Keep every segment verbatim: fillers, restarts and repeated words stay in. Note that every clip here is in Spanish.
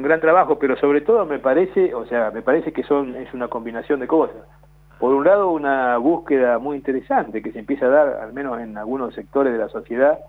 gran trabajo, pero sobre todo me parece, o sea, me parece que son es una combinación de cosas. Por un lado, una búsqueda muy interesante que se empieza a dar, al menos en algunos sectores de la sociedad,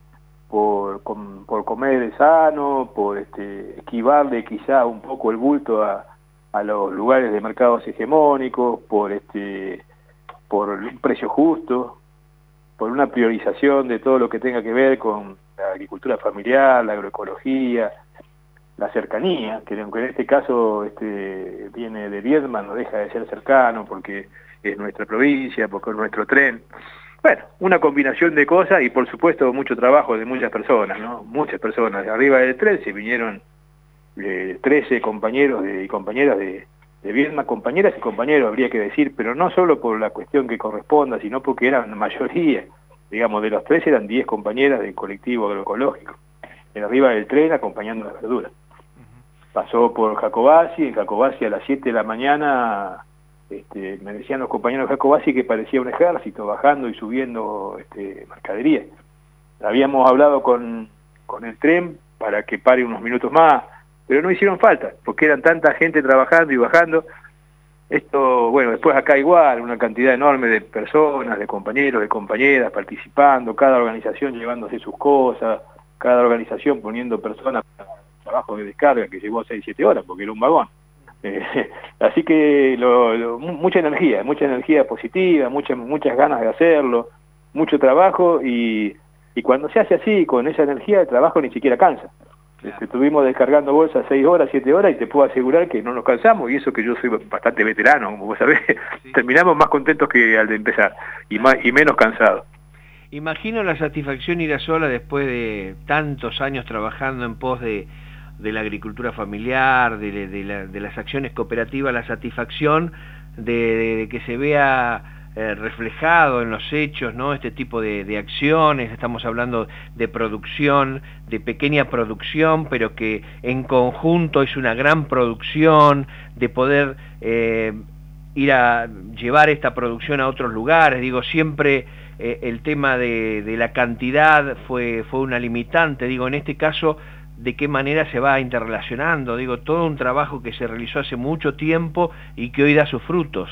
por, com, por comer sano, por este, esquivarle quizá un poco el bulto a, a los lugares de mercados hegemónicos, por este por un precio justo, por una priorización de todo lo que tenga que ver con la agricultura familiar, la agroecología, la cercanía, que aunque en este caso este, viene de Viedma, no deja de ser cercano porque es nuestra provincia, porque es nuestro tren. Bueno, una combinación de cosas y por supuesto mucho trabajo de muchas personas, ¿no? Muchas personas. Arriba del tren se vinieron eh, trece compañeros de, y compañeras de, de Viedma, compañeras y compañeros habría que decir, pero no solo por la cuestión que corresponda, sino porque eran la mayoría. Digamos, de los trece eran diez compañeras del colectivo agroecológico, en arriba del tren acompañando las verduras. Pasó por Jacobasi, en Jacobasi a las siete de la mañana, este, me decían los compañeros de Jacobasi que parecía un ejército bajando y subiendo este, mercadería. Habíamos hablado con, con el tren para que pare unos minutos más, pero no hicieron falta, porque eran tanta gente trabajando y bajando. Esto, bueno, después acá igual, una cantidad enorme de personas, de compañeros, de compañeras participando, cada organización llevándose sus cosas, cada organización poniendo personas para trabajo de descarga que llevó seis siete horas, porque era un vagón. Eh, así que lo, lo, mucha energía, mucha energía positiva, muchas muchas ganas de hacerlo, mucho trabajo y, y cuando se hace así, con esa energía, el trabajo ni siquiera cansa. Claro. Este, estuvimos descargando bolsas seis horas, siete horas y te puedo asegurar que no nos cansamos y eso que yo soy bastante veterano, como vos sabés, sí. Terminamos más contentos que al de empezar y, más, y menos cansados. Imagino la satisfacción ir a sola después de tantos años trabajando en pos de, de la agricultura familiar, de, de, la, de las acciones cooperativas, la satisfacción de, de, de que se vea eh, reflejado en los hechos, ¿no? Este tipo de, de acciones, estamos hablando de producción, de pequeña producción, pero que en conjunto es una gran producción, de poder eh, ir a llevar esta producción a otros lugares, digo, siempre... Eh, el tema de, de la cantidad fue, fue una limitante, digo, en este caso, ¿de qué manera se va interrelacionando? Digo, todo un trabajo que se realizó hace mucho tiempo y que hoy da sus frutos.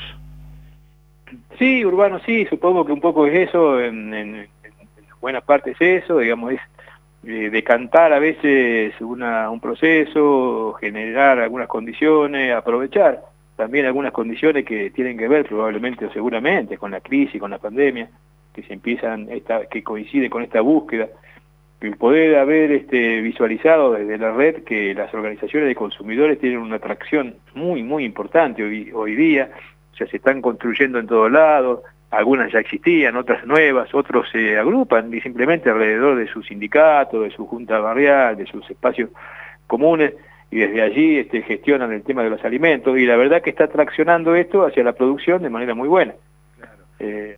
Sí, Urbano, sí, supongo que un poco es eso, en, en, en buena parte es eso, digamos, es eh, decantar a veces una, un proceso, generar algunas condiciones, aprovechar también algunas condiciones que tienen que ver probablemente o seguramente con la crisis, con la pandemia, que se empiezan, esta, que coincide con esta búsqueda, el poder haber este, visualizado desde la red que las organizaciones de consumidores tienen una atracción muy, muy importante hoy, hoy día, o sea, se están construyendo en todos lados, algunas ya existían, otras nuevas, otros se agrupan y simplemente alrededor de su sindicato, de su junta barrial, de sus espacios comunes, y desde allí este, gestionan el tema de los alimentos, y la verdad que está traccionando esto hacia la producción de manera muy buena. Claro. Eh,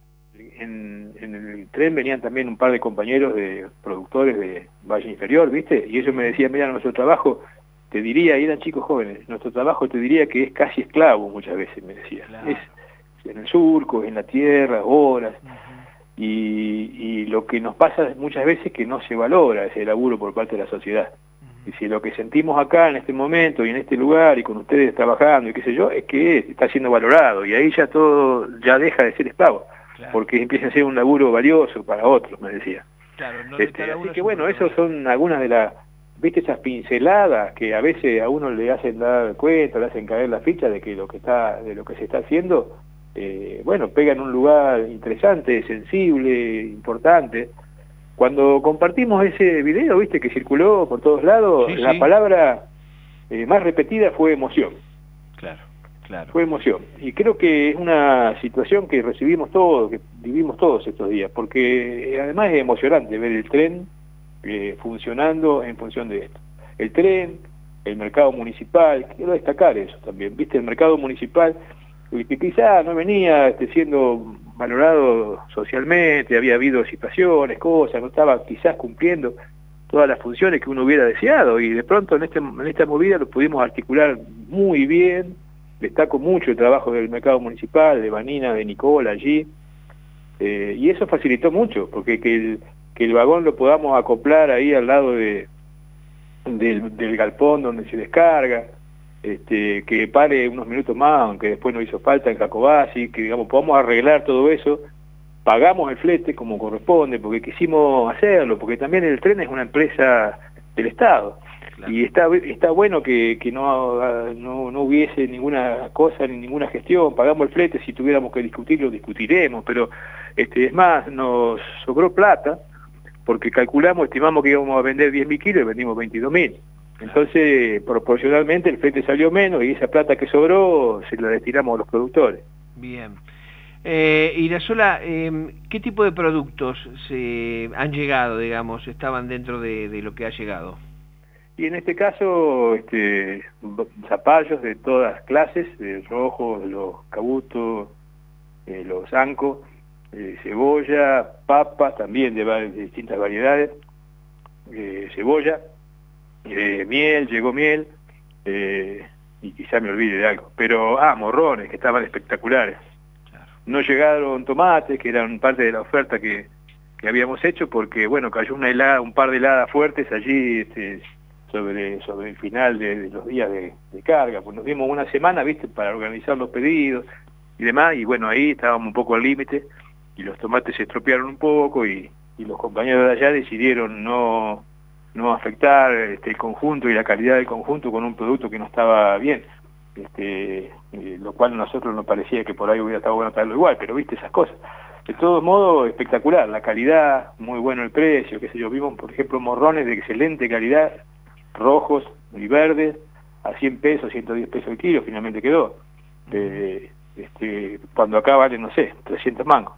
En, en el tren venían también un par de compañeros de productores de Valle Inferior, ¿viste? Y ellos me decían, mira, nuestro trabajo, te diría, y eran chicos jóvenes, nuestro trabajo te diría que es casi esclavo muchas veces, me decían. Claro. Es en el surco, en la tierra, horas, uh-huh. y, y lo que nos pasa muchas veces es que no se valora ese laburo por parte de la sociedad. Uh-huh. Y si lo que sentimos acá en este momento y en este lugar y con ustedes trabajando y qué sé yo, es que está siendo valorado y ahí ya todo ya deja de ser esclavo. Claro. Porque empieza a ser un laburo valioso para otros, me decía. Claro, no este, así que bueno, esos son algunas de las, viste, esas pinceladas que a veces a uno le hacen dar cuenta, le hacen caer la ficha de que lo que está, de lo que se está haciendo, eh, bueno, pega en un lugar interesante, sensible, importante. Cuando compartimos ese video, viste, que circuló por todos lados, sí, la sí. palabra eh, más repetida fue emoción. Claro. Claro. Fue emoción. Y creo que es una situación que recibimos todos, que vivimos todos estos días, porque además es emocionante ver el tren eh, funcionando en función de esto. El tren, el mercado municipal, quiero destacar eso también, viste, el mercado municipal, que quizá no venía este, siendo valorado socialmente, había habido situaciones, cosas, no estaba quizás cumpliendo todas las funciones que uno hubiera deseado, y de pronto en, este, en esta movida lo pudimos articular muy bien. Destaco mucho el trabajo del mercado municipal, de Vanina, de Nicola allí, eh, y eso facilitó mucho, porque que el, que el vagón lo podamos acoplar ahí al lado de, del, del galpón donde se descarga, este, que pare unos minutos más, aunque después no hizo falta en Jacobasi, que digamos podamos arreglar todo eso, pagamos el flete como corresponde, porque quisimos hacerlo, porque también el tren es una empresa del Estado, claro. Y está, está bueno que, que no, no, no hubiese ninguna cosa ni ninguna gestión, pagamos el flete, si tuviéramos que discutirlo, discutiremos, pero este, es más, nos sobró plata, porque calculamos, estimamos que íbamos a vender diez mil kilos y vendimos veintidós mil. Entonces, proporcionalmente, el flete salió menos y esa plata que sobró se la destinamos a los productores. Bien. Eh, Irasola, eh, ¿qué tipo de productos se han llegado, digamos, estaban dentro de, de lo que ha llegado? Y en este caso, este, zapallos de todas clases, de rojos, los cabutos, eh, los ancos, eh, cebolla, papas, también de, de distintas variedades, eh, cebolla, eh, miel, llegó miel, eh, y quizá me olvide de algo, pero, ah, morrones, que estaban espectaculares. Claro. No llegaron tomates, que eran parte de la oferta que, que habíamos hecho, porque, bueno, cayó una helada, un par de heladas fuertes allí, este, sobre, sobre el final de, de los días de, de carga, pues nos dimos una semana, viste, para organizar los pedidos y demás, y bueno, ahí estábamos un poco al límite, y los tomates se estropearon un poco, y, y los compañeros de allá decidieron no, no afectar este, el conjunto y la calidad del conjunto con un producto que no estaba bien, este, eh, lo cual a nosotros nos parecía que por ahí hubiera estado bueno traerlo igual, pero viste esas cosas. De todos modos, espectacular, la calidad, muy bueno el precio, qué sé yo, vimos por ejemplo morrones de excelente calidad, rojos y verdes, a cien pesos, ciento diez pesos el kilo, finalmente quedó. Eh, este, cuando acá vale, no sé, trescientos mangos.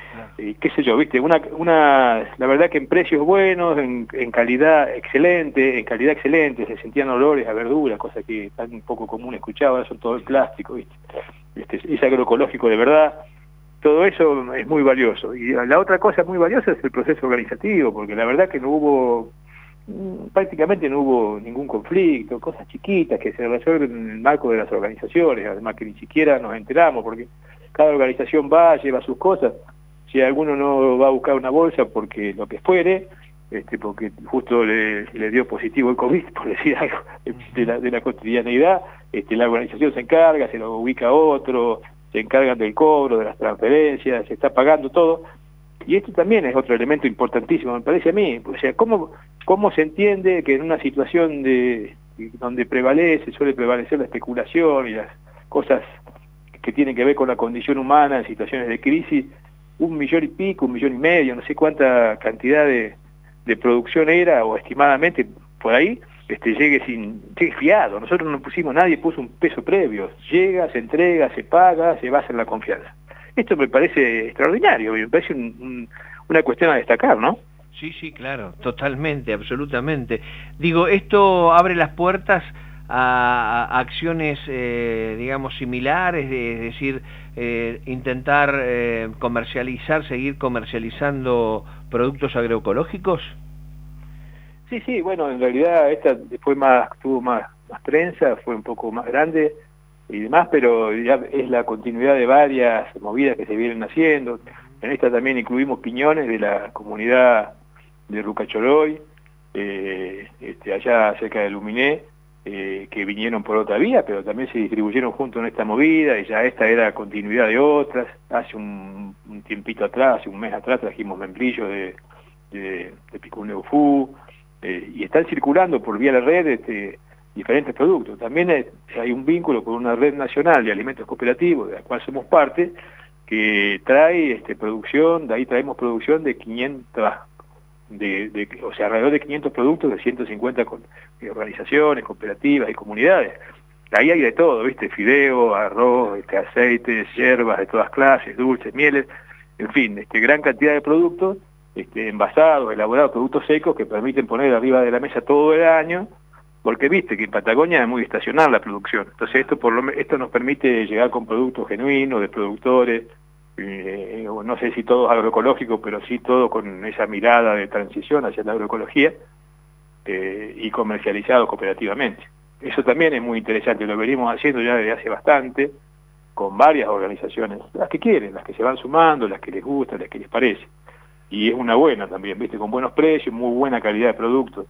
Y qué sé yo, viste, una, una, la verdad que en precios buenos, en, en calidad excelente, en calidad excelente, se sentían olores a verdura, cosa que tan un poco común escuchaba, ahora son todo el plástico, viste, este, es agroecológico de verdad, todo eso es muy valioso. Y la otra cosa muy valiosa es el proceso organizativo, porque la verdad que no hubo, prácticamente no hubo ningún conflicto, cosas chiquitas que se resuelven en el marco de las organizaciones, además que ni siquiera nos enteramos, porque cada organización va, lleva sus cosas. Si alguno no va a buscar una bolsa porque lo que fuere, este, porque justo le, le dio positivo el COVID, por decir algo, de la, de la cotidianeidad, este, la organización se encarga, se lo ubica a otro, se encargan del cobro, de las transferencias, se está pagando todo. Y esto también es otro elemento importantísimo, me parece a mí. O sea, ¿cómo, cómo se entiende que en una situación de donde prevalece, suele prevalecer la especulación y las cosas que tienen que ver con la condición humana en situaciones de crisis, un millón y pico, un millón y medio, no sé cuánta cantidad de, de producción era, o estimadamente por ahí, este, llegue sin, llegue fiado. Nosotros no pusimos, nadie puso un peso previo. Llega, se entrega, se paga, se basa en la confianza. Esto me parece extraordinario, me parece un, un, una cuestión a destacar, ¿no? Sí, sí, claro, totalmente, absolutamente. Digo, esto abre las puertas a, a acciones, eh, digamos, similares, de, es decir, eh, intentar eh, comercializar, seguir comercializando productos agroecológicos. Sí, sí, bueno, en realidad esta fue más, tuvo más, más prensa, fue un poco más grande y demás, pero ya es la continuidad de varias movidas que se vienen haciendo. En esta también incluimos piñones de la comunidad de Rucachoroy, eh, este, allá cerca de Luminé, eh, que vinieron por otra vía, pero también se distribuyeron juntos en esta movida, y ya esta era continuidad de otras. Hace un, un tiempito atrás, hace un mes atrás, trajimos membrillo de, de, de Picuneufú, eh, y están circulando por vía de la red este, diferentes productos. También es, hay un vínculo con una red nacional de alimentos cooperativos, de la cual somos parte, que trae este, producción, de ahí traemos producción de quinientas, de, de, o sea, alrededor de quinientos productos de ciento cincuenta con, de organizaciones, cooperativas y comunidades. Ahí hay de todo, ¿viste? Fideo, arroz, este, aceites, hierbas de todas clases, dulces, mieles, en fin, este, gran cantidad de productos, este, envasados, elaborados, productos secos que permiten poner arriba de la mesa todo el año, porque viste que en Patagonia es muy estacional la producción. Entonces esto, por lo, esto nos permite llegar con productos genuinos, de productores, eh, no sé si todos agroecológicos, pero sí todo con esa mirada de transición hacia la agroecología, eh, y comercializados cooperativamente. Eso también es muy interesante, lo venimos haciendo ya desde hace bastante, con varias organizaciones, las que quieren, las que se van sumando, las que les gusta, las que les parece. Y es una buena también, viste, con buenos precios, muy buena calidad de productos.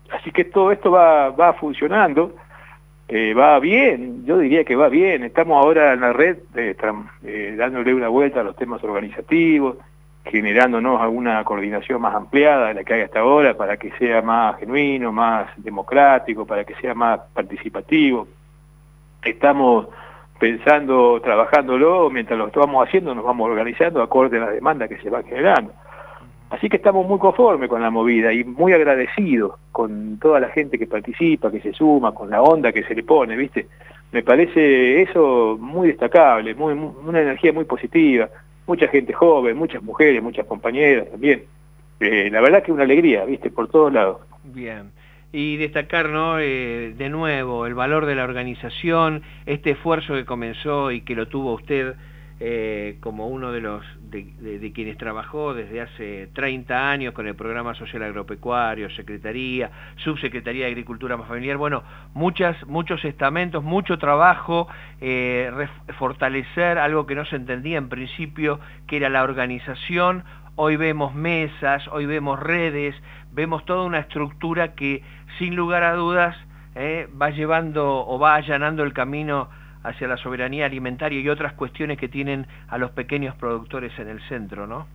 Así que todo esto va, va funcionando, eh, va bien, yo diría que va bien. Estamos ahora en la red eh, eh, dándole una vuelta a los temas organizativos, generándonos alguna coordinación más ampliada de la que hay hasta ahora para que sea más genuino, más democrático, para que sea más participativo. Estamos pensando, trabajándolo, mientras lo estamos haciendo nos vamos organizando acorde a la demanda que se va generando. Así que estamos muy conformes con la movida y muy agradecidos con toda la gente que participa, que se suma, con la onda que se le pone, ¿viste? Me parece eso muy destacable, muy, muy, una energía muy positiva, mucha gente joven, muchas mujeres, muchas compañeras también. Eh, la verdad que una alegría, ¿viste? Por todos lados. Bien. Y destacar, ¿no? Eh, de nuevo, el valor de la organización, este esfuerzo que comenzó y que lo tuvo usted eh, como uno de los de, de, de quienes trabajó desde hace treinta años con el Programa Social Agropecuario, Secretaría, Subsecretaría de Agricultura más Familiar, bueno, muchas, muchos estamentos, mucho trabajo, eh, fortalecer algo que no se entendía en principio, que era la organización. Hoy vemos mesas, hoy vemos redes, vemos toda una estructura que sin lugar a dudas eh, va llevando o va allanando el camino hacia la soberanía alimentaria y otras cuestiones que tienen a los pequeños productores en el centro, ¿no?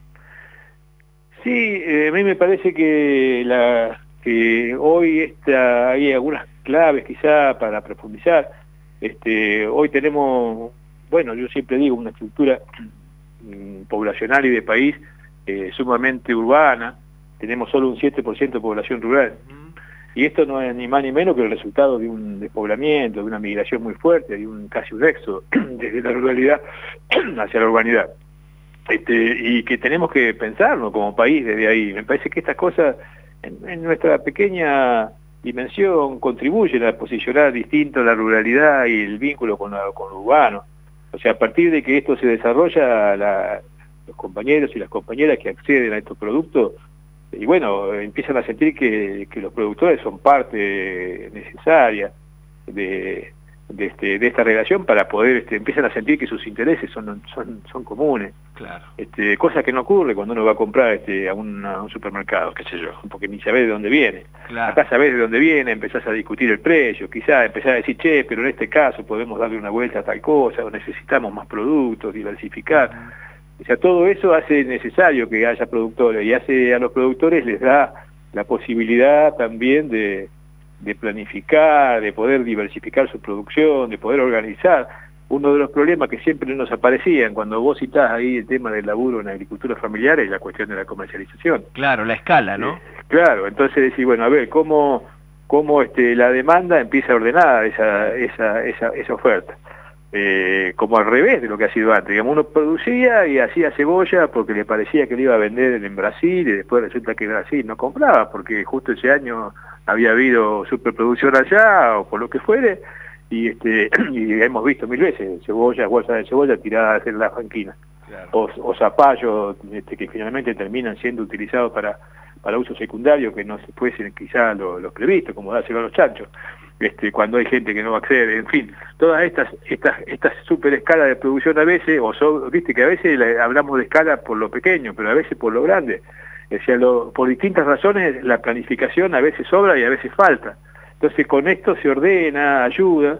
Sí, eh, a mí me parece que, la, que hoy esta, hay algunas claves quizá para profundizar. Este, hoy tenemos, bueno, yo siempre digo, una estructura poblacional y de país eh, sumamente urbana. Tenemos solo un siete por ciento de población rural. Y esto no es ni más ni menos que el resultado de un despoblamiento, de una migración muy fuerte, de un casi un éxodo desde la ruralidad hacia la urbanidad. Este, y que tenemos que pensarlo como país desde ahí. Me parece que estas cosas, en, en nuestra pequeña dimensión, contribuyen a posicionar distinto la ruralidad y el vínculo con, la, con lo urbano. O sea, a partir de que esto se desarrolla, la, los compañeros y las compañeras que acceden a estos productos, y bueno, empiezan a sentir que, que los productores son parte necesaria de, de, este, de esta relación para poder, este, empiezan a sentir que sus intereses son, son, son comunes. Claro. Este, cosa que no ocurre cuando uno va a comprar este, a, un, a un supermercado, qué sé yo, porque ni sabés de dónde viene. Claro. Acá sabés de dónde viene, empezás a discutir el precio, quizás empezás a decir, che, pero en este caso podemos darle una vuelta a tal cosa, o necesitamos más productos, diversificar. Uh-huh. O sea, todo eso hace necesario que haya productores y hace a los productores les da la posibilidad también de, de planificar, de poder diversificar su producción, de poder organizar. Uno de los problemas que siempre nos aparecían cuando vos citás ahí el tema del laburo en agricultura familiar es la cuestión de la comercialización. Claro, la escala, ¿no? Eh, claro, entonces decir, bueno, a ver, ¿cómo, cómo este, la demanda empieza a ordenar esa, esa, esa, esa oferta? Eh, como al revés de lo que ha sido antes. Digamos, uno producía y hacía cebolla porque le parecía que le iba a vender en Brasil y después resulta que Brasil no compraba porque justo ese año había habido superproducción allá o por lo que fuere y este y hemos visto mil veces cebollas, bolsas de cebolla tiradas en las banquinas. Claro. o, o zapallos este, que finalmente terminan siendo utilizados para, para uso secundario que no se fuesen quizá los lo previstos, como dárselo a los chanchos. Este, cuando hay gente que no accede, en fin, todas estas estas estas super escalas de producción a veces, o so, viste que a veces le, hablamos de escala por lo pequeño, pero a veces por lo grande, o sea, lo, por distintas razones la planificación a veces sobra y a veces falta, entonces con esto se ordena, ayuda,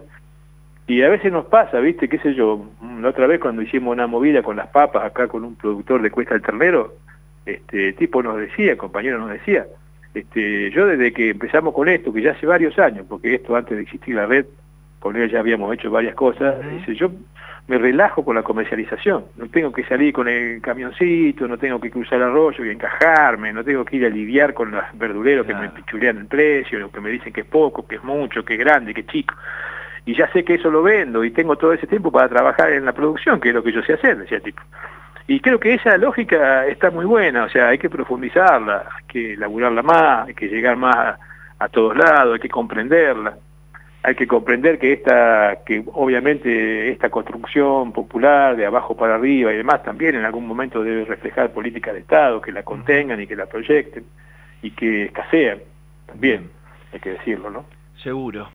y a veces nos pasa, viste, qué sé yo, la otra vez cuando hicimos una movida con las papas acá con un productor de Cuesta del Ternero, este tipo nos decía, el compañero nos decía, Este, yo desde que empezamos con esto, que ya hace varios años, porque esto antes de existir la red, con él ya habíamos hecho varias cosas, uh-huh. dice, yo me relajo con la comercialización, no tengo que salir con el camioncito, no tengo que cruzar el arroyo y encajarme, no tengo que ir a lidiar con los verduleros claro. que me pichulean el precio, que me dicen que es poco, que es mucho, que es grande, que es chico, y ya sé que eso lo vendo y tengo todo ese tiempo para trabajar en la producción, que es lo que yo sé hacer, decía el tipo. Y creo que esa lógica está muy buena, o sea, hay que profundizarla, hay que elaborarla más, hay que llegar más a, a todos lados, hay que comprenderla, hay que comprender que esta, que obviamente esta construcción popular de abajo para arriba y demás también en algún momento debe reflejar políticas de Estado que la contengan y que la proyecten y que escasean, también, hay que decirlo, ¿no? Seguro.